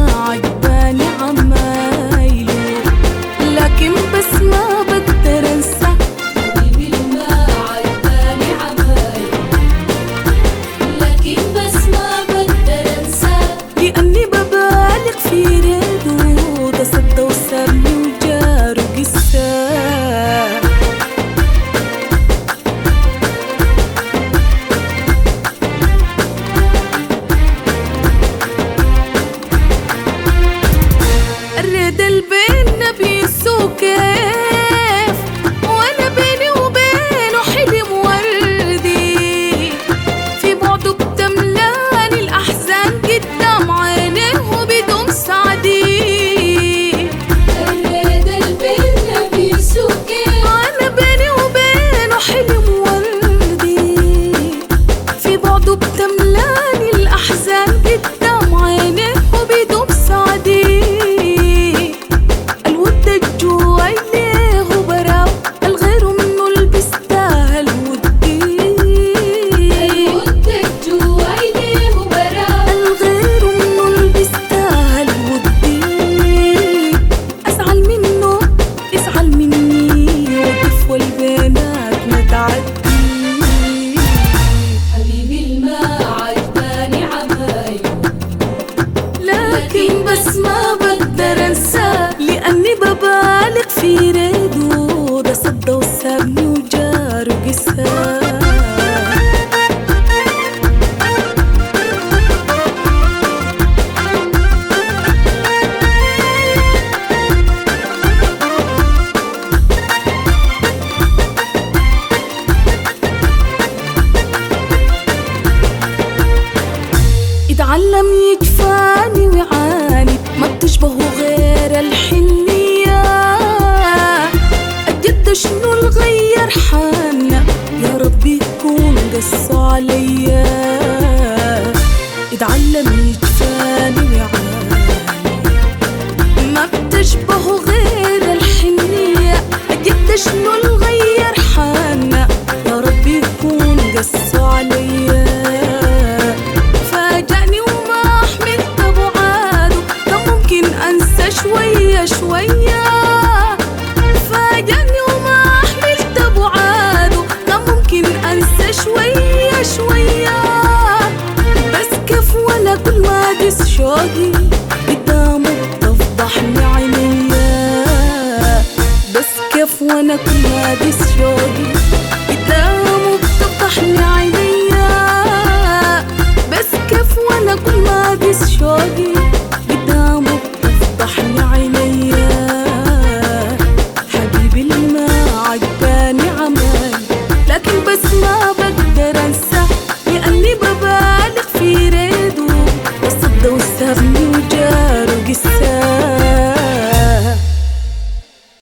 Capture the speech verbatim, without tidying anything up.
عجباني عمايله، لكن بس ما بقدر انسى. حبيبي ما عجباني عمايله، لكن بس ما بقدر انسى. لاني ببالغ في ريده، ده صدى وسابني وجاره قساه. الريد اللي بينا بيسوق كيف، وانا بيني وبينه حلم وردي، في بعده بتملاني الاحزان قدام عينيه وبدون سعدي. الريد اللي بينا بيسوق كيف، وانا بيني وبينه حلم وردي، في بعده بتملاني الاحزان قدام عينيه وبدون سعدي. حبيبي ما عجباني عمايله، لكن بس ما بقدر انساه، لاني ببالغ في ريده.